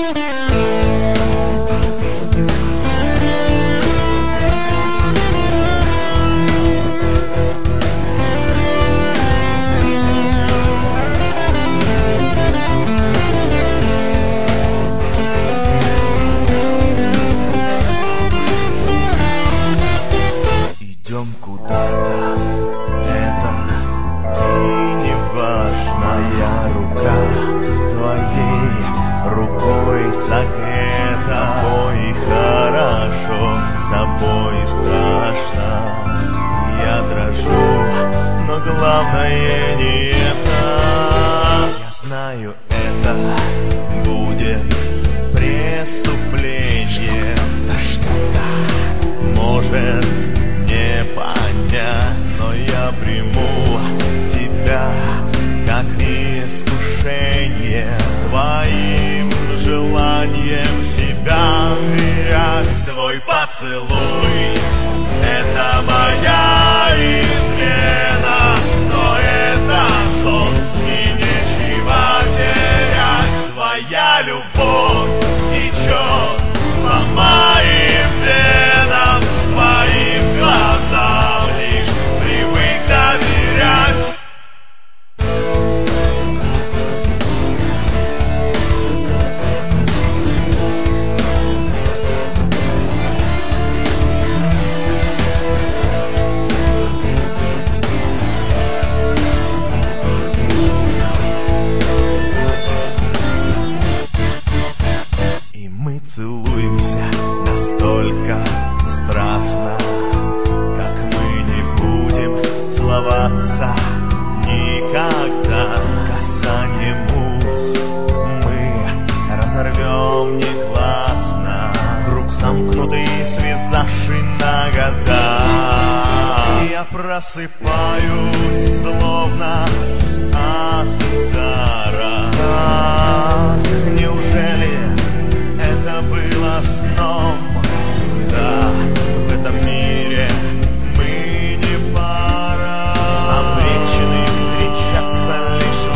Идем куда-то, это и не важно. Моя рука твоей рукой согрета. С тобой хорошо, с тобой страшно. Я дрожу, но главное не это. Я знаю, это будет преступление. Может не понять, но я приму тебя как искушение. Твоим желанием себя терять. Свой поцелуй — это моя измена, но это сон, и нечего терять. Твоя любовь течет по моим венам, твоим глазам лишь привык доверять. И мы целуемся настолько страстно, как мы не будем целоваться никогда. Касанием уст мы разорвем негласно круг замкнутый, связавший на года. Я просыпаюсь словно от удара. Так, неужели это было сном? Да, в этом мире мы не пара, обречены встречаться лишь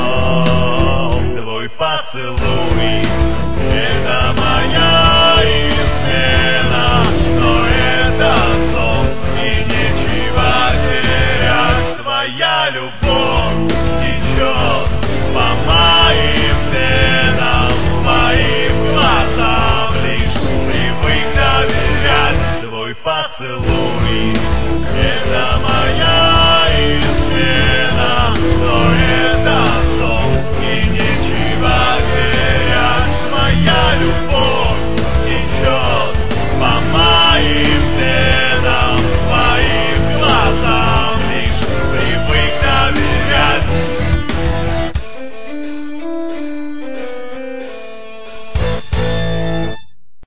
в ином. Твой поцелуй — это моя